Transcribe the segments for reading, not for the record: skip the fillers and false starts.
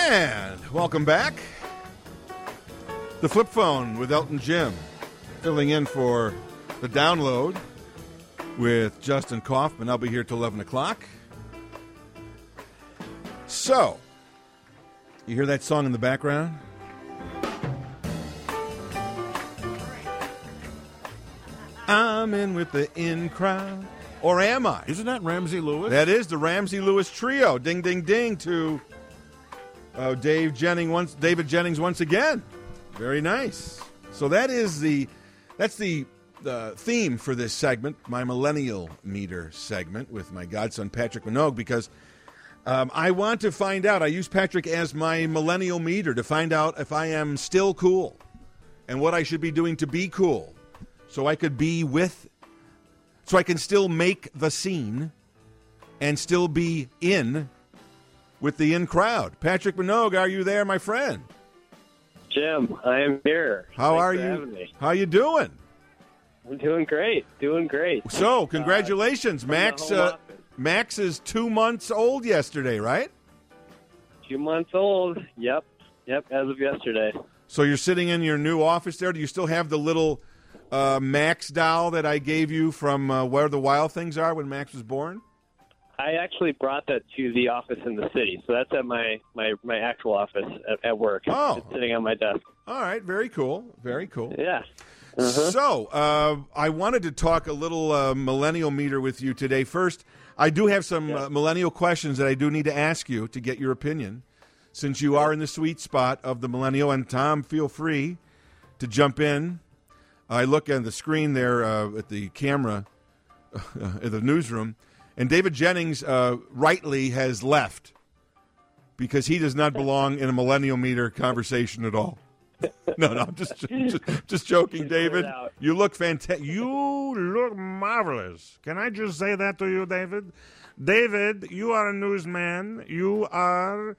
And welcome back. The Flip Phone with Elton Jim, filling in for the download with Justin Kaufman. I'll be here till 11 o'clock. So, you hear that song in the background? I'm in with the in crowd. Or am I? Isn't that Ramsey Lewis? That is the Ramsey Lewis Trio. Ding, ding, ding to David Jennings once again. Very nice. So that's the theme for this segment, my Millennial Meter segment with my godson Patrick Minogue, because I want to find out. I use Patrick as my Millennial Meter to find out if I am still cool and what I should be doing to be cool, so I can still make the scene and still be in with the in crowd. Patrick Minogue, are you there, my friend? Jim, I am here. How Thanks are for you? having me. How you doing? I'm doing great. So, congratulations, Max. Max is 2 months old yesterday, right? 2 months old. Yep, as of yesterday. So you're sitting in your new office there. Do you still have the little Max doll that I gave you from Where the Wild Things Are when Max was born? I actually brought that to the office in the city, so that's at my actual office at work. Oh. It's sitting on my desk. All right, very cool. Very cool. Yeah. So, I wanted to talk a little millennial meter with you today. First, I do have some millennial questions that I do need to ask you to get your opinion, since you are in the sweet spot of the millennial. And, Tom, feel free to jump in. I look at the screen there at the camera in the newsroom, and David Jennings rightly has left because he does not belong in a millennial meter conversation at all. No, I'm just joking, David. You look fantastic. You look marvelous. Can I just say that to you, David? David, you are a newsman. You are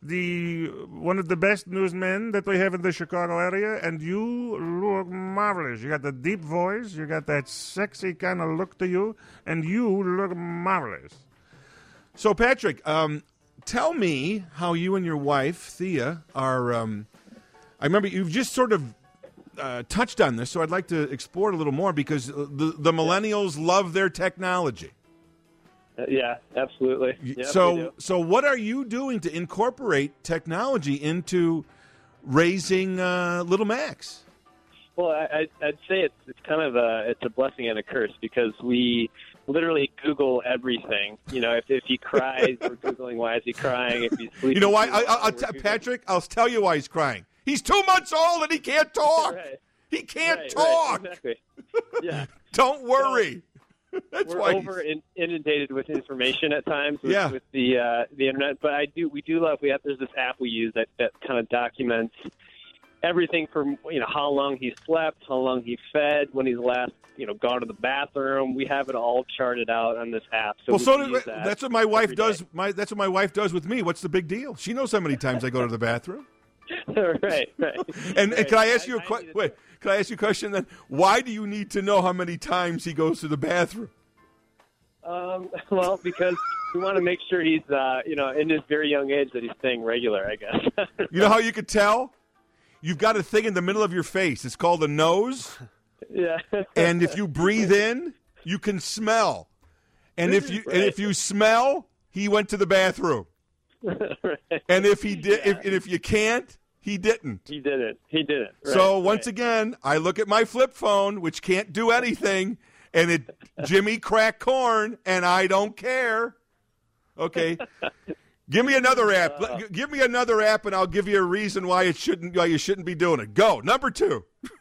one of the best newsmen that we have in the Chicago area, and you look marvelous. You got the deep voice. You got that sexy kind of look to you, and you look marvelous. So, Patrick, tell me how you and your wife, Thea, are... I remember you've just sort of touched on this, so I'd like to explore it a little more, because the millennials love their technology. Yeah, absolutely. Yep, so what are you doing to incorporate technology into raising little Max? Well, I'd say it's kind of it's a blessing and a curse, because we literally Google everything. You know, if he cries, we're Googling why is he crying. If he's sleeping, you know why? Patrick, I'll tell you why he's crying. He's 2 months old and he can't talk. Right. He can't talk. Right, exactly. Yeah. Don't worry. That's we're why over inundated with information at times with the internet. But we do love. There's this app we use that kind of documents everything from how long he slept, how long he fed, when he's last gone to the bathroom. We have it all charted out on this app. So that's what my wife does. That's what my wife does with me. What's the big deal? She knows how many times I go to the bathroom. Right. And can I ask you Can I ask you a question then? Why do you need to know how many times he goes to the bathroom? Well, because we want to make sure he's, in his very young age that he's staying regular, I guess. You know how you could tell? You've got a thing in the middle of your face. It's called a nose. Yeah. And if you breathe in, you can smell. And if you smell, he went to the bathroom. Right. And if he did, if you can't, he didn't. He didn't. Right, so once again, I look at my flip phone, which can't do anything, and it Jimmy crack corn, and I don't care. Okay, give me another app. Give me another app, and I'll give you a reason why you shouldn't be doing it. Go number 2.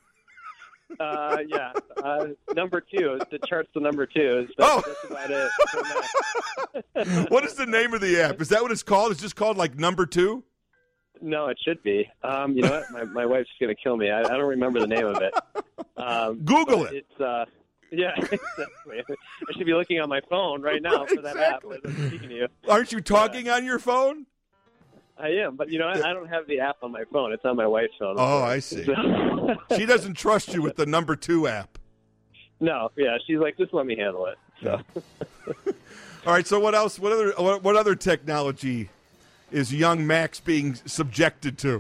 Number 2. The chart's the number 2. That's about it. What is the name of the app? Is that what it's called? It's just called like number 2? No, it should be. You know what? My wife's going to kill me. I don't remember the name of it. Google it. It's exactly. I should be looking on my phone right now for that app as I'm speaking to you. Aren't you talking on your phone? I am, but I don't have the app on my phone. It's on my wife's phone. Oh, I see. She doesn't trust you with the number 2 app. No, yeah, she's like, just let me handle it. So. All right. So what else? What other technology is young Max being subjected to?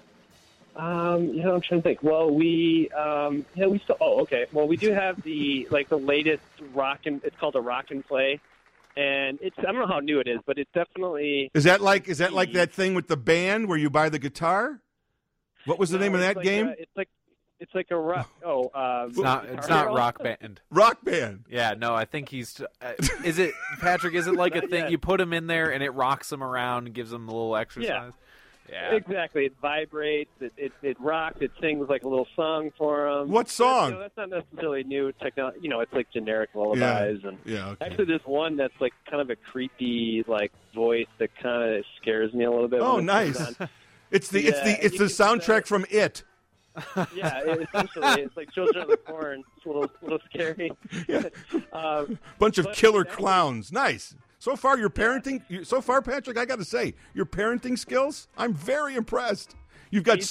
I'm trying to think. Well, we still. Oh, okay. Well, we do have the latest it's called a Rock and Play, and I don't know how new it is, but it's definitely. Is that like that thing with the band where you buy the guitar? What was the name of that game? It's like a rock. Oh, it's not Rock Band. Rock Band. Yeah, no, I think he's. Is it Patrick? Is it like a thing you put him in there and it rocks him around and gives him a little exercise? Yeah, exactly. It vibrates. It rocks. It sings like a little song for him. What song? That's not necessarily new technology. It's like generic lullabies. Okay. Actually, there's one that's like kind of a creepy voice that kind of scares me a little bit. Oh, nice. It's the soundtrack from It. Yeah, essentially, it's like Children of the Corn. It's a little scary. Yeah. Bunch of killer clowns. Nice. So far, Patrick, I got to say, your parenting skills, I'm very impressed. You've got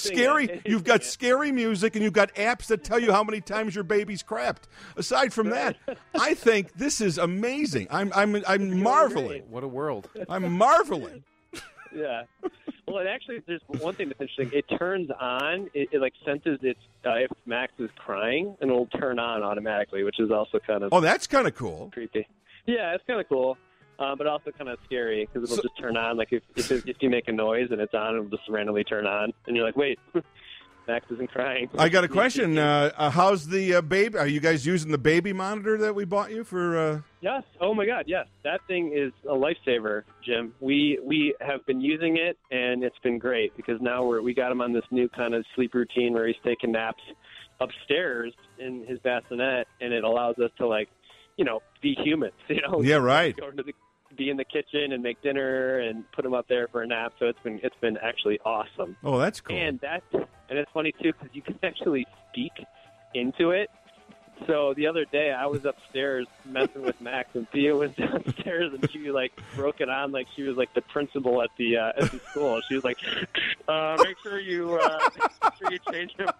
scary music, and you've got apps that tell you how many times your baby's crapped. Aside from that, I think this is amazing. I'm marveling. What a world! I'm marveling. Yeah. Well, it actually, there's one thing that's interesting. It turns on, it senses if Max is crying, and it'll turn on automatically, which is also kind of... Oh, that's kind of cool. Creepy. Yeah, it's kind of cool, but also kind of scary, because it'll just turn on. Like, if you make a noise and it's on, it'll just randomly turn on, and you're like, wait... Max isn't crying. I got a question. How's the baby? Are you guys using the baby monitor that we bought you for? Yes. Oh my God. Yes. That thing is a lifesaver, Jim. We have been using it, and it's been great because now we got him on this new kind of sleep routine where he's taking naps upstairs in his bassinet, and it allows us to be humans. Yeah. Right. Be in the kitchen and make dinner and put him up there for a nap. So it's been actually awesome. Oh, that's cool. And it's funny too because you can actually speak into it. So the other day I was upstairs messing with Max, and Thea was downstairs, and she broke it on like she was like the principal at the school. She was like, "Make sure you change him."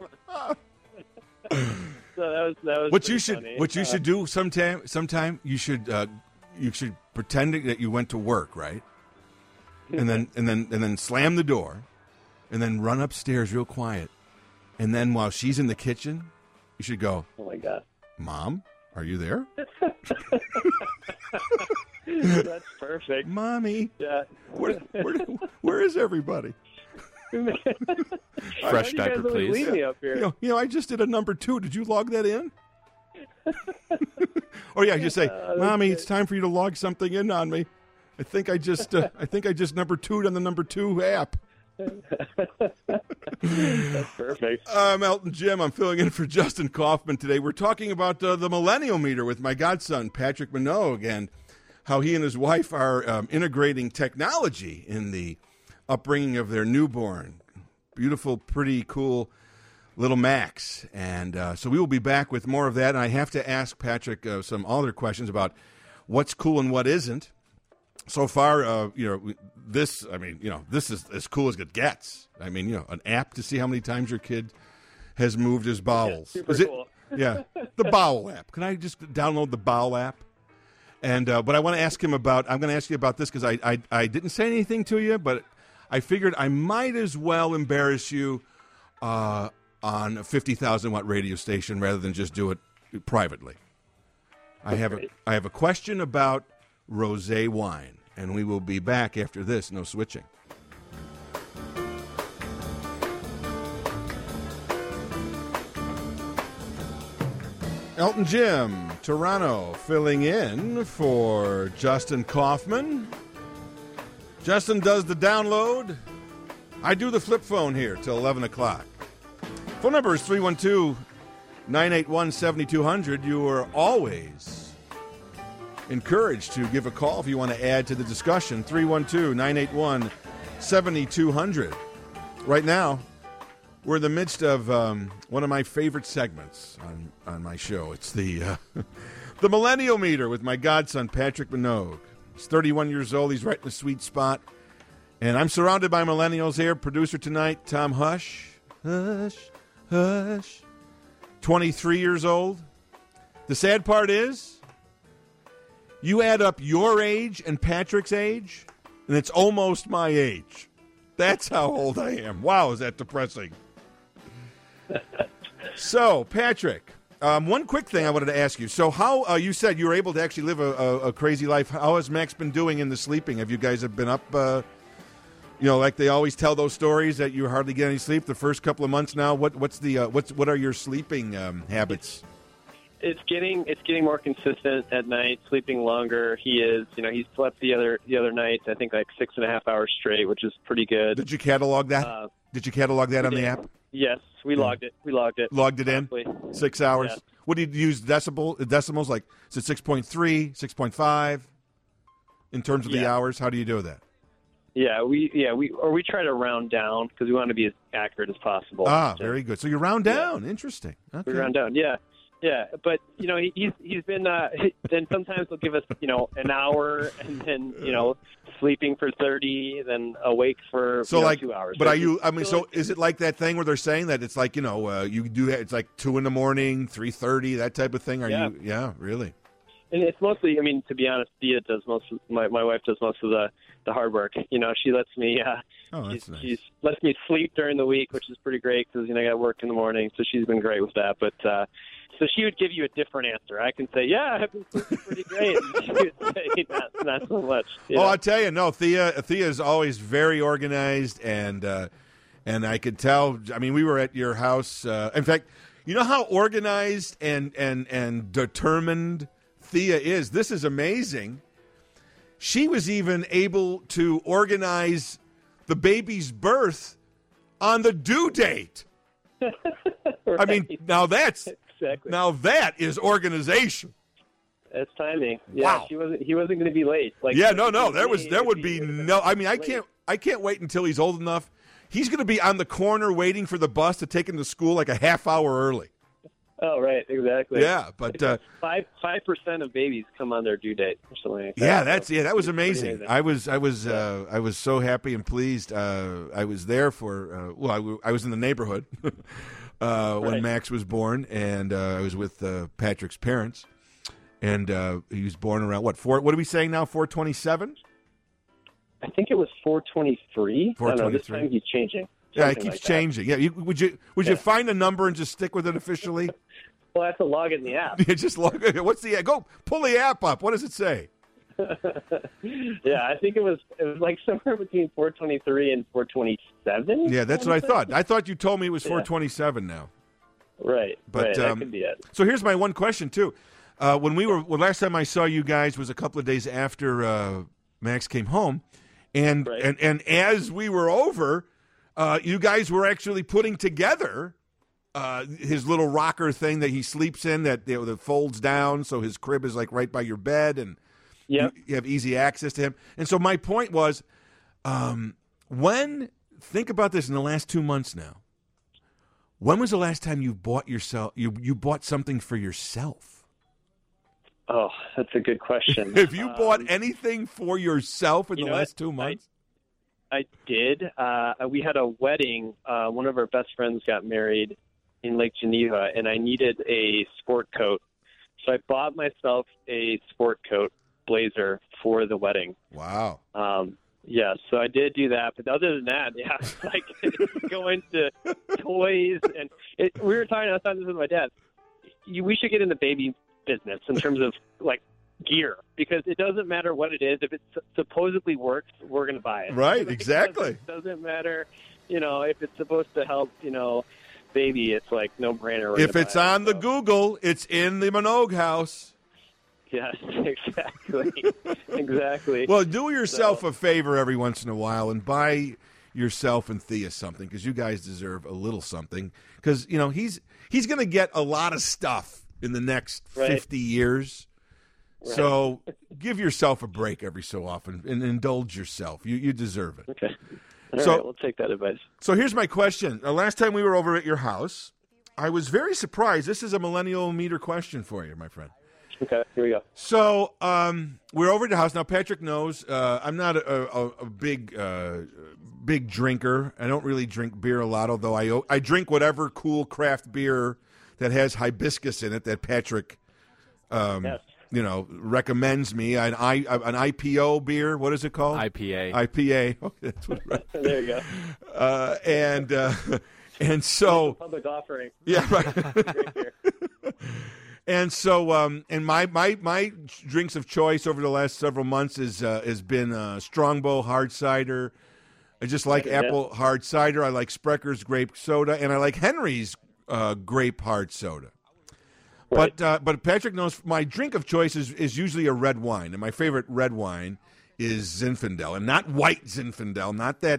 So that was what you should do sometime you should pretend that you went to work, right? And then slam the door, and then run upstairs real quiet. And then while she's in the kitchen, you should go, "Oh my God, Mom, are you there?" That's perfect, Mommy. Yeah. Where is everybody? Fresh diaper, please. Leave me up here. I just did a number 2. Did you log that in? Or you say, "Mommy, it's time for you to log something in on me. I think I just number 2'd on the number 2 app." That's perfect. I'm Elton Jim. I'm filling in for Justin Kaufman today. We're talking about the Millennial Meter with my godson, Patrick Minogue, and how he and his wife are integrating technology in the upbringing of their newborn. Beautiful, pretty cool little Max. And so we will be back with more of that. And I have to ask Patrick some other questions about what's cool and what isn't. So far, this is as cool as it gets. I mean, an app to see how many times your kid has moved his bowels. Yeah, super cool. Yeah, the bowel app. Can I just download the bowel app? And but I want to ask him about. I'm going to ask you about this because I didn't say anything to you, but I figured I might as well embarrass you on a 50,000 watt radio station rather than just do it privately. I have a question about rosé wine, and we will be back after this. No switching. Elton Jim, Toronto, filling in for Justin Kaufman. Justin does the download. I do the flip phone here till 11 o'clock. Phone number is 312-981-7200. You are always encouraged to give a call if you want to add to the discussion. 312-981-7200. Right now, we're in the midst of one of my favorite segments on my show. It's the Millennial Meter with my godson, Patrick Minogue. He's 31 years old. He's right in the sweet spot. And I'm surrounded by millennials here. Producer tonight, Tom Hush. Hush, hush. 23 years old. The sad part is, you add up your age and Patrick's age, and it's almost my age. That's how old I am. Wow, is that depressing? So, Patrick, one quick thing I wanted to ask you. So how, you said you were able to actually live a crazy life. How has Max been doing in the sleeping? Have you guys been up, like they always tell those stories that you hardly get any sleep the first couple of months now? What are your sleeping habits? It's getting more consistent at night, sleeping longer. He slept the other night, I think like 6.5 hours straight, which is pretty good. Did you catalog that? On the app? Yes, we logged it. Logged it in? 6 hours? Yeah. What do you use decimals? Like, is it 6.3, 6.5 in terms of the hours? How do you do that? Yeah, we try to round down because we want to be as accurate as possible. Very good. So you round down. Interesting. Okay. We round down, yeah. Yeah, but he's been. Then sometimes he'll give us an hour, and then sleeping for 30, then awake for 2 hours. But so is it like that thing where they're saying that it's like you do it's like 2 a.m, 3:30, that type of thing? You? Yeah, really. And it's mostly, to be honest, Thea does most. My wife does most of the hard work. She lets me. That's nice. She lets me sleep during the week, which is pretty great because I got work in the morning. So she's been great with that. But so she would give you a different answer. I can say, yeah, I've been sleeping pretty great. And she would say, not so much. I'll tell you, no, Thea is always very organized, and I could tell. We were at your house. In fact, you know how organized and determined Thea is. This is amazing. She was even able to organize the baby's birth on the due date. Right. Now that's exactly. Now that is organization. That's timing. Yeah, wow. He wasn't going to be late. I can't wait until he's old enough. He's going to be on the corner waiting for the bus to take him to school like a half hour early. Oh, right, exactly. Yeah, but 5% of babies come on their due date or something like that. Yeah, that was amazing. I was so happy and pleased. I was there for I was in the neighborhood when Max was born, and I was with Patrick's parents, and he was born around what are we saying now? 4/27? I think it was 4/23. 4/23. This time he's changing. Yeah, it keeps changing. Yeah, would you find a number and just stick with it officially? Well, I have to log it in the app. Yeah, just log it. What's the app? Go pull the app up. What does it say? Yeah, I think it was like somewhere between 4/23 and 4/27. Yeah, that's what I thought. I thought you told me it was 4/27 now. Right, but that could be it. So here's my one question too. Last time I saw you guys was a couple of days after Max came home, and as we were over, you guys were actually putting together his little rocker thing that he sleeps in that folds down, so his crib is like right by your bed, and you have easy access to him. And so my point was, think about this in the last 2 months now. When was the last time you bought you bought something for yourself? Oh, that's a good question. Have you bought anything for yourself in the last 2 months? I did. We had a wedding. One of our best friends got married in Lake Geneva, and I needed a sport coat. So I bought myself a sport coat blazer for the wedding. Wow. Yeah, so I did do that. But other than that, like going to toys. And I was talking this with my dad. We should get in the baby business in terms of, like, gear, because it doesn't matter what it is. If it supposedly works, we're going to buy it. Right, exactly. It doesn't matter, if it's supposed to help, baby, it's like no brainer. If it's on the Google, it's in the Minogue house. Yes, exactly. Well, do yourself a favor every once in a while and buy yourself and Thea something, because you guys deserve a little something. Because, he's going to get a lot of stuff in the next 50 years. Right. So give yourself a break every so often and indulge yourself. You deserve it. Okay. All right, we'll take that advice. So here's my question. Last time we were over at your house, I was very surprised. This is a millennial meter question for you, my friend. Okay, here we go. So we're over at the house. Now, Patrick knows I'm not a big drinker. I don't really drink beer a lot, although I drink whatever cool craft beer that has hibiscus in it that Patrick recommends me an IPO beer. What is it called? IPA. IPA. Okay, that's what There you go. And so public offering. Yeah, right. And so, and my drinks of choice over the last several months has been Strongbow hard cider. I just like apple hard cider. I like Sprecker's grape soda, and I like Henry's grape hard soda. Right. But Patrick knows my drink of choice is usually a red wine, and my favorite red wine is Zinfandel, and not white Zinfandel, not that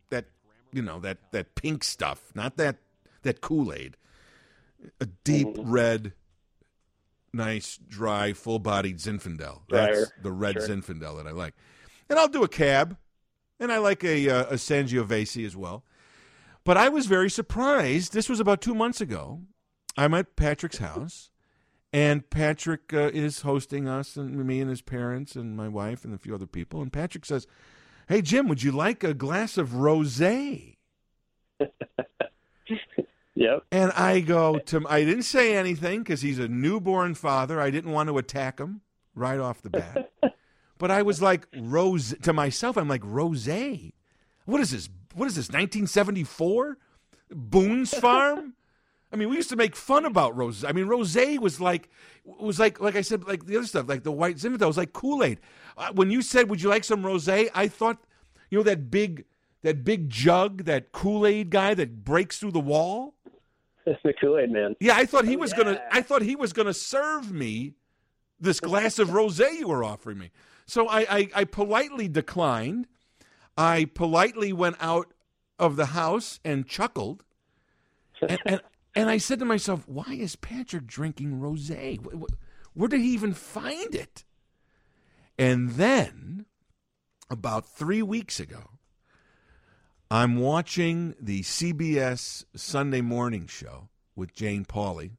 pink stuff, not that Kool-Aid. A deep red, nice, dry, full-bodied Zinfandel. That's the red Zinfandel that I like. And I'll do a Cab, and I like a Sangiovese as well. But I was very surprised. This was about 2 months ago. I'm at Patrick's house, and Patrick is hosting us, and me and his parents and my wife and a few other people. And Patrick says, "Hey, Jim, would you like a glass of rosé?" Yep. And I go I didn't say anything because he's a newborn father. I didn't want to attack him right off the bat. But I was like, to myself, I'm like, rosé? What is this? 1974? Boone's Farm? I mean, we used to make fun about rosé. I mean, rosé was like I said, like the other stuff, like the white Zinfandel was like Kool-Aid. When you said, "Would you like some rosé?" I thought, that big jug, that Kool-Aid guy that breaks through the wall. The Kool-Aid man. Yeah, I thought he was gonna serve me this glass of rosé you were offering me. So I politely declined. I politely went out of the house and chuckled, and I said to myself, "Why is Patrick drinking rosé? Where did he even find it?" And then, about 3 weeks ago, I'm watching the CBS Sunday morning show with Jane Pauley,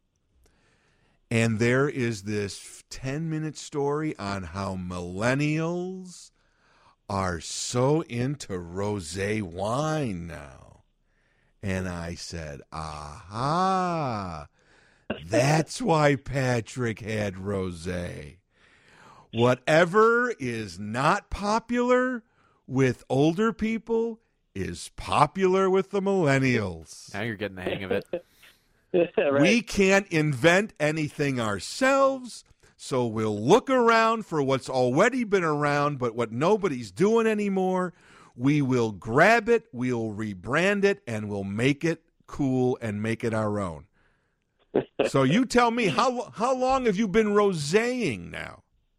and there is this 10-minute story on how millennials are so into rosé wine now. And I said, aha, that's why Patrick had rosé. Whatever is not popular with older people is popular with the millennials. Now you're getting the hang of it. Right. We can't invent anything ourselves, so we'll look around for what's already been around, but what nobody's doing anymore. We will grab it, we'll rebrand it, and we'll make it cool and make it our own. So you tell me, how long have you been roséing now?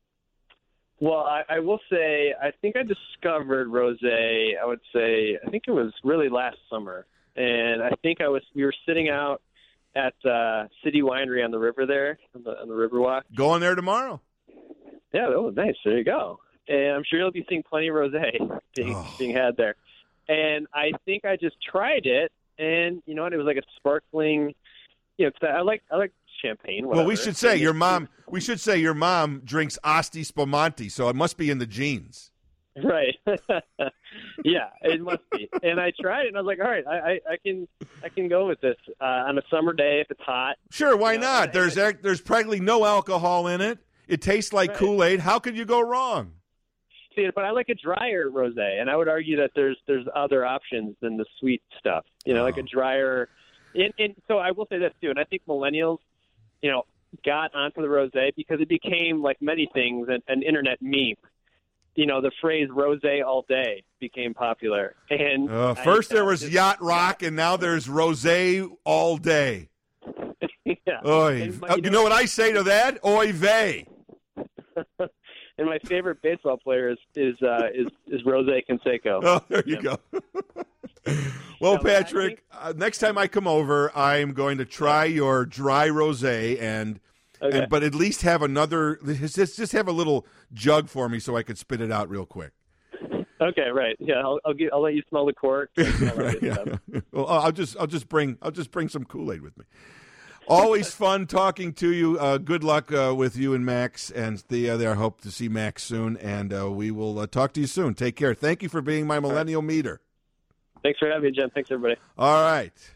Well, I will say, I think I discovered rosé, I think it was really last summer. And I think we were sitting out at City Winery on the river there, on the Riverwalk. Going there tomorrow. Yeah, that was nice. There you go. And I'm sure you'll be seeing plenty of rosé being had there. And I think I just tried it, and you know what? It was like a sparkling. I like champagne. Whatever. Well, we should say your mom drinks Asti Spumante, so it must be in the genes. Right. Yeah, it must be. And I tried it, and I was like, all right, I can go with this on a summer day if it's hot. Sure, why not? There's practically no alcohol in it. It tastes like Kool-Aid. How could you go wrong? See, but I like a drier rosé, and I would argue that there's other options than the sweet stuff. Like a drier. And so I will say this too, and I think millennials, got onto the rosé because it became, like many things, an internet meme. The phrase "rosé all day" became popular. And first there was yacht rock, and now there's rosé all day. Yeah. Oy. You know what I say to that? Oy vey. And my favorite baseball player is Jose Canseco. Oh, there you go. Well, Patrick, next time I come over, I'm going to try your dry rosé but at least have another. Just have a little jug for me so I could spit it out real quick. Okay, right. Yeah, I'll let you smell the cork. Right, yeah. Well, I'll just bring some Kool-Aid with me. Always fun talking to you. Good luck with you and Max and Thea there. I hope to see Max soon, and we will talk to you soon. Take care. Thank you for being my millennial meter. Thanks for having me, Jen. Thanks, everybody. All right.